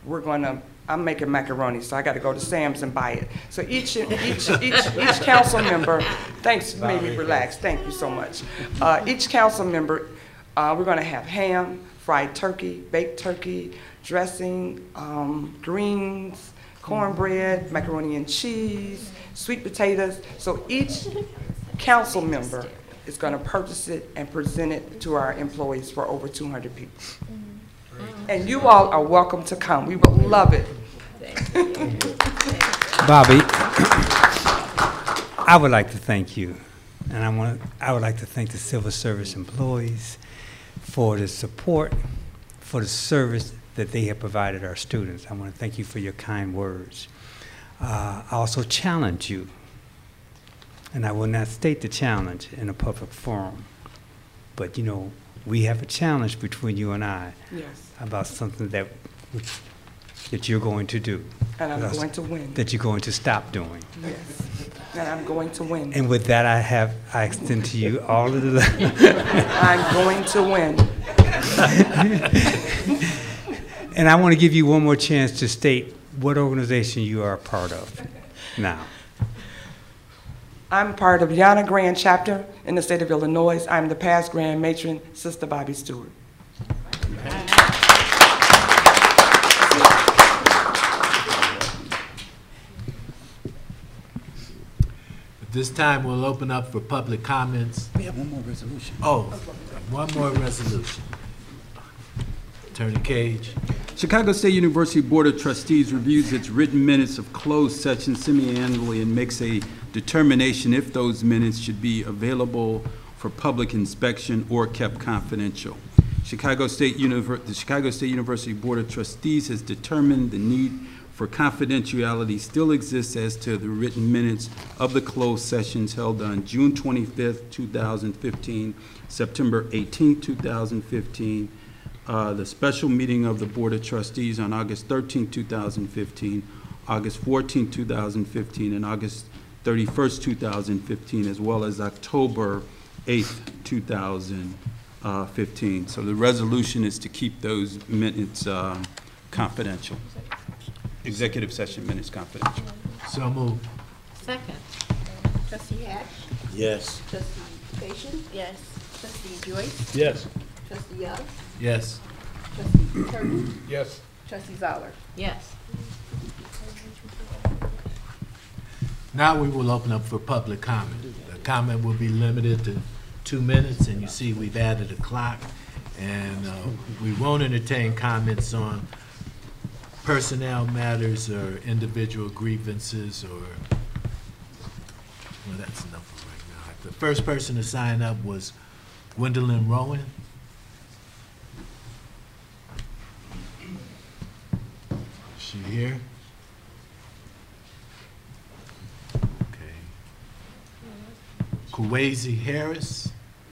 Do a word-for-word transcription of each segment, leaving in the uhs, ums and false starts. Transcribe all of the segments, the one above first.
we're gonna, I'm making macaroni, so I gotta go to Sam's and buy it. So each, each, each, each council member, thanks, made me relax, thank you so much. Uh, each council member, uh, we're gonna have ham, fried turkey, baked turkey, dressing, um, greens, cornbread, macaroni and cheese, sweet potatoes. So each council member is gonna purchase it and present it to our employees for over two hundred people. And you all are welcome to come. We would love it. Bobby, I would like to thank you, and I want I would like to thank the civil service employees for the support, for the service that they have provided our students. I want to thank you for your kind words. Uh, I also challenge you, and I will not state the challenge in a public forum, but you know, we have a challenge between you and I. Yes. About something that that you're going to do. And I'm going to win. That you're going to stop doing. Yes. And I'm going to win. And with that, I have I extend to you all of the. I'm going to win. And I want to give you one more chance to state what organization you are a part of now. I'm part of Yana Grand Chapter in the state of Illinois. I'm the past Grand Matron, Sister Bobby Stewart. This time we'll open up for public comments. We have one more resolution. Oh, one more resolution. Attorney Cage. Chicago State University Board of Trustees reviews its written minutes of closed session semi-annually and makes a determination if those minutes should be available for public inspection or kept confidential. Chicago State Univer- the Chicago State University Board of Trustees has determined the need for confidentiality still exists as to the written minutes of the closed sessions held on June twenty-fifth, two thousand fifteen, September eighteenth, two thousand fifteen, uh, the special meeting of the Board of Trustees on August thirteenth, two thousand fifteen, August fourteenth, two thousand fifteen, and August thirty-first, two thousand fifteen, as well as October eighth, two thousand fifteen. So the resolution is to keep those minutes uh, confidential. Executive session minutes confidential. So moved. Second. Trustee Hatch? Yes. Trustee Station? Yes. Trustee Joyce? Yes. Trustee Young? Yes. Trustee Turner? Yes. Trustee Zoller? Yes. Now we will open up for public comment. The comment will be limited to two minutes, and you see we've added a clock, and uh, we won't entertain comments on personnel matters or individual grievances or, well, that's enough for right now. The first person to sign up was Gwendolyn Rowan. Is she here? Okay. Kwesi Harris.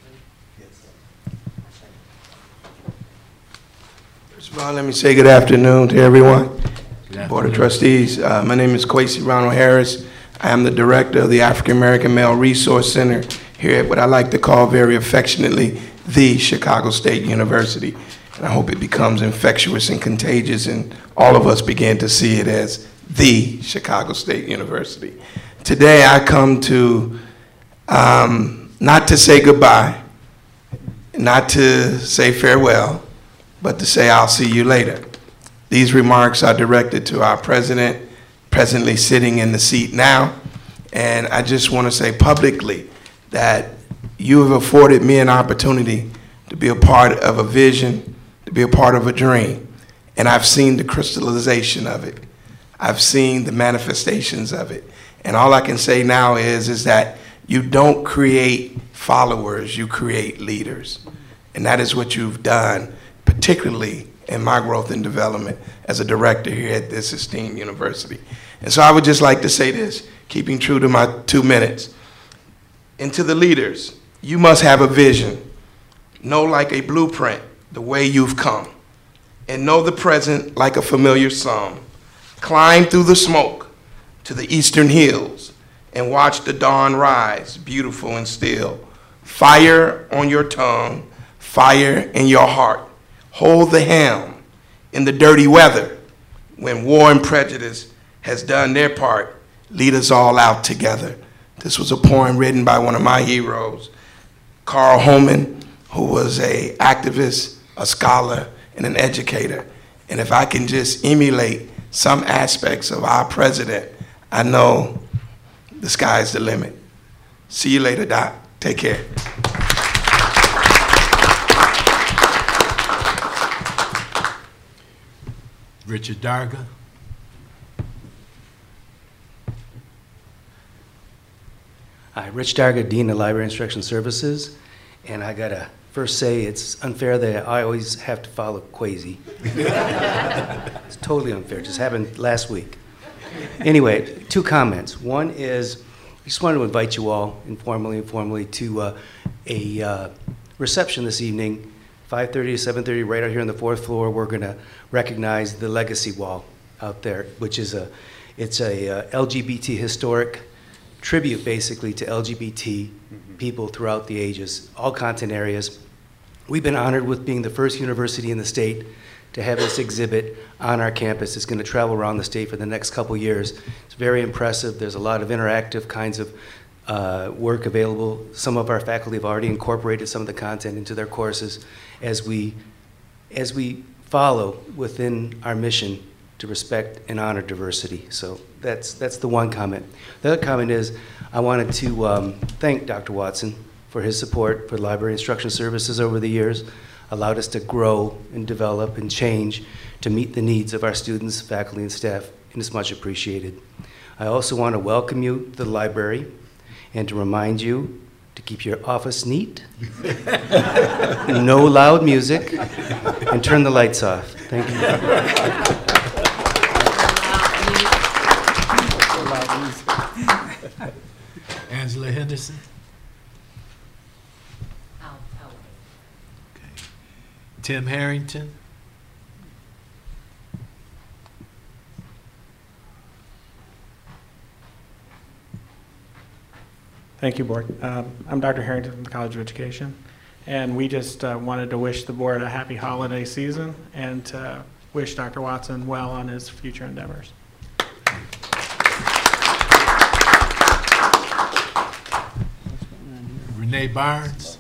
First of all, let me say good afternoon to everyone. Good afternoon. Board of Trustees. Uh, my name is Kwesi Ronald Harris. I am the director of the African American Male Resource Center here at what I like to call very affectionately the Chicago State University. And I hope it becomes infectious and contagious and all of us begin to see it as the Chicago State University. Today I come to um, not to say goodbye, not to say farewell, but to say I'll see you later. These remarks are directed to our president, presently sitting in the seat now, and I just want to say publicly that you have afforded me an opportunity to be a part of a vision, to be a part of a dream, and I've seen the crystallization of it. I've seen the manifestations of it, and all I can say now is, is that you don't create followers, you create leaders, and that is what you've done, particularly in my growth and development as a director here at this esteemed university. And so I would just like to say this, keeping true to my two minutes. And to the leaders, you must have a vision. Know like a blueprint the way you've come. And know the present like a familiar song. Climb through the smoke to the eastern hills and watch the dawn rise, beautiful and still. Fire on your tongue, fire in your heart. Hold the helm in the dirty weather. when war and prejudice has done their part, lead us all out together. This was a poem written by one of my heroes, Carl Holman, who was an activist, a scholar, and an educator. And if I can just emulate some aspects of our president, I know the sky's the limit. See you later, Doc. Take care. Richard Darga. Hi, Rich Darga, Dean of Library Instruction Services, and I gotta first say it's unfair that I always have to follow Kwesi. It's totally unfair, just happened last week. Anyway, two comments. One is, I just wanted to invite you all, informally and formally, to uh, a uh, reception this evening, five thirty to seven thirty, right out here on the fourth floor. We're gonna recognize the Legacy Wall out there, which is a, it's a uh, L G B T historic tribute, basically, to L G B T people throughout the ages, all content areas. We've been honored with being the first university in the state to have this exhibit on our campus. It's going to travel around the state for the next couple years. It's very impressive. There's a lot of interactive kinds of uh, work available. Some of our faculty have already incorporated some of the content into their courses as we, as we follow within our mission to respect and honor diversity. So that's, that's the one comment. The other comment is I wanted to um, thank Doctor Watson for his support for library instruction services over the years, allowed us to grow and develop and change to meet the needs of our students, faculty, and staff, and it's much appreciated. I also want to welcome you to the library and to remind you to keep your office neat, no loud music, and turn the lights off. Thank you. Angela Henderson. Okay. Tim Harrington. Thank you, Board. Um, I'm Doctor Harrington from the College of Education, and we just uh, wanted to wish the Board a happy holiday season and to wish Doctor Watson well on his future endeavors. Renee Barnes.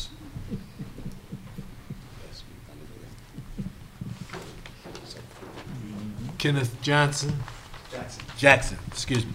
Kenneth Johnson. Jackson. Jackson, excuse me.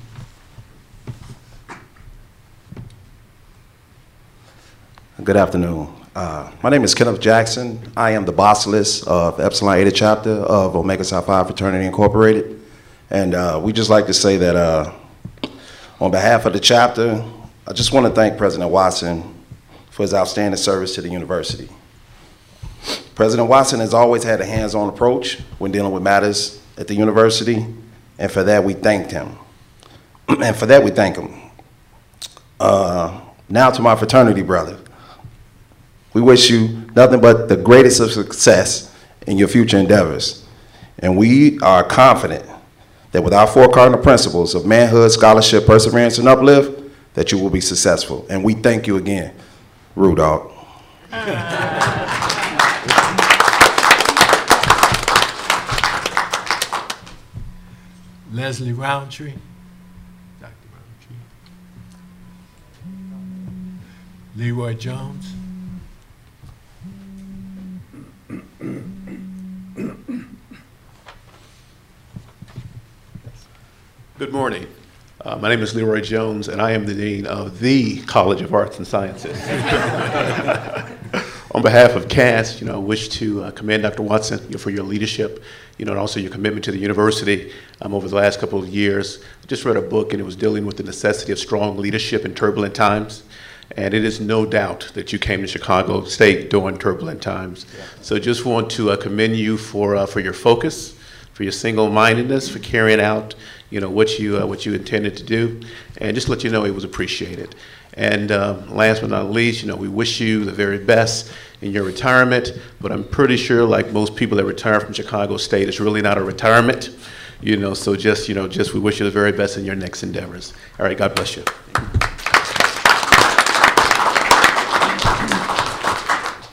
Good afternoon. Uh, my name is Kenneth Jackson. I am the boss list of Epsilon Eta chapter of Omega Psi Phi Fraternity Incorporated. And uh, we just like to say that uh, on behalf of the chapter, I just want to thank President Watson for his outstanding service to the university. President Watson has always had a hands-on approach when dealing with matters at the university, and for that we thanked him. And for that we thank him. Uh, now to my fraternity brother. We wish you nothing but the greatest of success in your future endeavors. And we are confident that with our four cardinal principles of manhood, scholarship, perseverance, and uplift, that you will be successful. And we thank you again, Rudolph. Leslie Roundtree. Doctor Roundtree. Leroy Jones. Good morning. Uh, my name is Leroy Jones, and I am the Dean of the College of Arts and Sciences. On behalf of C A S, you know, I wish to uh, commend Doctor Watson you know, for your leadership, you know, and also your commitment to the university um, over the last couple of years. I just read a book, and it was dealing with the necessity of strong leadership in turbulent times. And it is no doubt that you came to Chicago State during turbulent times. Yeah. So just want to uh, commend you for, uh, for your focus, for your single-mindedness, for carrying out you know, what you, uh, what you intended to do, and just let you know it was appreciated. And um, last but not least, you know, we wish you the very best in your retirement, but I'm pretty sure like most people that retire from Chicago State, it's really not a retirement, you know, so just, you know, just we wish you the very best in your next endeavors. All right, God bless you.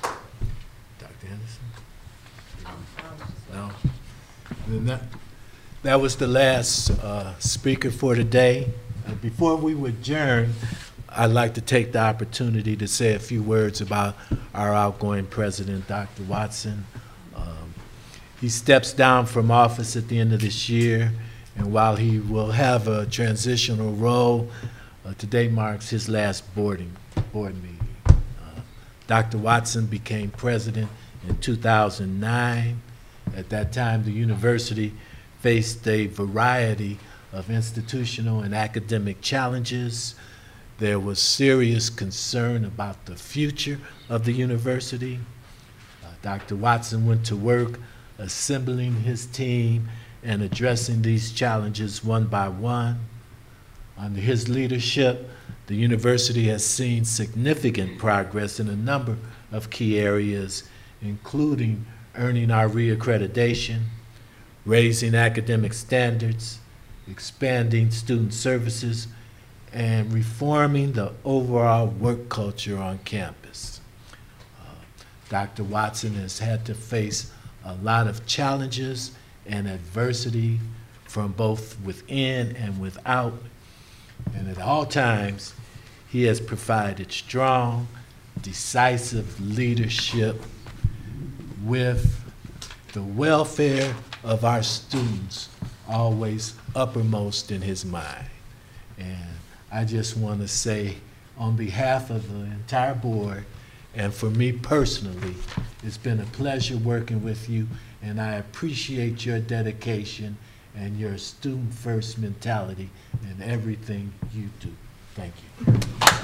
Doctor Anderson? No. that was the last uh, speaker for today. Uh, before we adjourn, I'd like to take the opportunity to say a few words about our outgoing president, Doctor Watson. Um, he steps down from office at the end of this year, and while he will have a transitional role, uh, today marks his last boarding, board meeting. Uh, Doctor Watson became president in two thousand nine. At that time, the university faced a variety of institutional and academic challenges. There was serious concern about the future of the university. Uh, Doctor Watson went to work assembling his team and addressing these challenges one by one. Under his leadership, the university has seen significant progress in a number of key areas, including earning our reaccreditation, raising academic standards, expanding student services, and reforming the overall work culture on campus. Uh, Doctor Watson has had to face a lot of challenges and adversity from both within and without, and at all times, he has provided strong, decisive leadership with the welfare of our students always uppermost in his mind. And I just want to say, on behalf of the entire board, and for me personally, it's been a pleasure working with you, and I appreciate your dedication and your student-first mentality in everything you do. Thank you.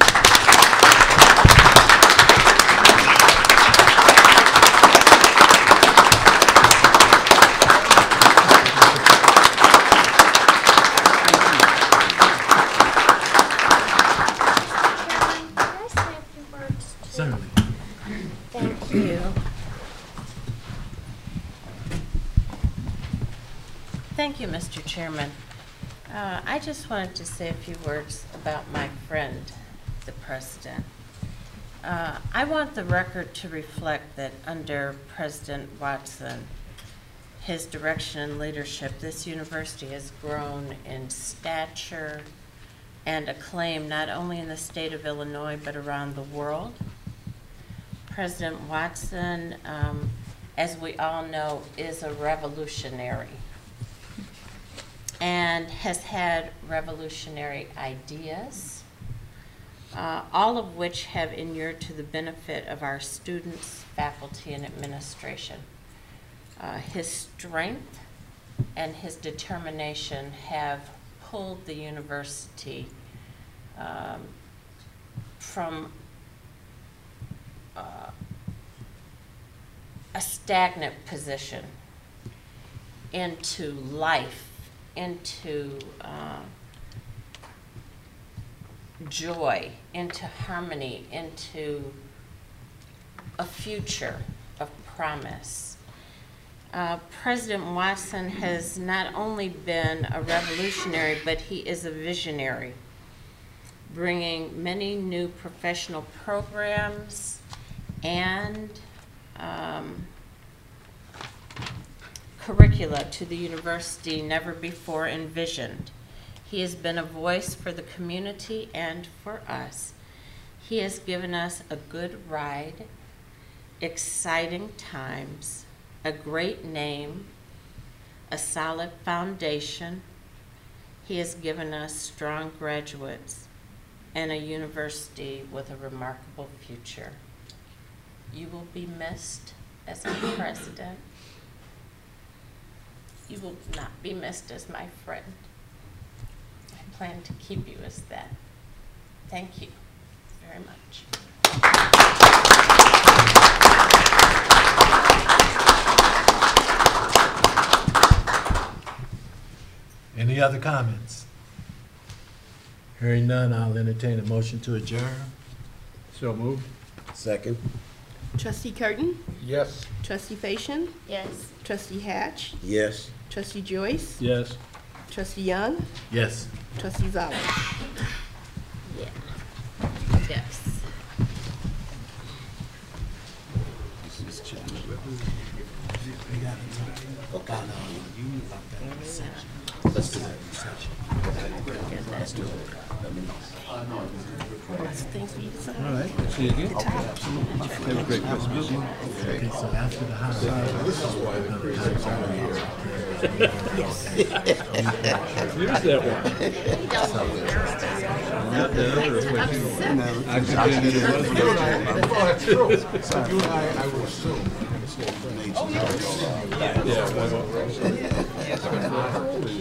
Certainly. Thank you. Thank you, Mister Chairman. Uh, I just wanted to say a few words about my friend, the President. Uh, I want the record to reflect that under President Watson, his direction and leadership, this university has grown in stature and acclaim not only in the state of Illinois but around the world. President Watson, um, as we all know, is a revolutionary and has had revolutionary ideas, uh, all of which have inured to the benefit of our students, faculty, and administration. Uh, his strength and his determination have pulled the university um, from uh, a stagnant position into life, into uh, joy, into harmony, into a future of promise. Uh, President Watson has not only been a revolutionary, but he is a visionary, bringing many new professional programs and um, curricula to the university never before envisioned. He has been a voice for the community and for us. He has given us a good ride, exciting times, a great name, a solid foundation. He has given us strong graduates and a university with a remarkable future. You will be missed as our president. You will not be missed as my friend. I plan to keep you as that. Thank you very much. Any other comments? Hearing none, I'll entertain a motion to adjourn. So moved. Second. Trustee Curtin? Yes. Trustee Fashion? Yes. Trustee Hatch? Yes. Trustee Joyce? Yes. Trustee Young? Yes. Trustee Zoller? Yeah. Yes. About, uh, you about that. All right, see you again. Have a great Christmas. Okay, so after the holiday. Here's that one. Not the other one. I could be in the rest. Oh, that's true. You and I, I will assume. Yeah, well,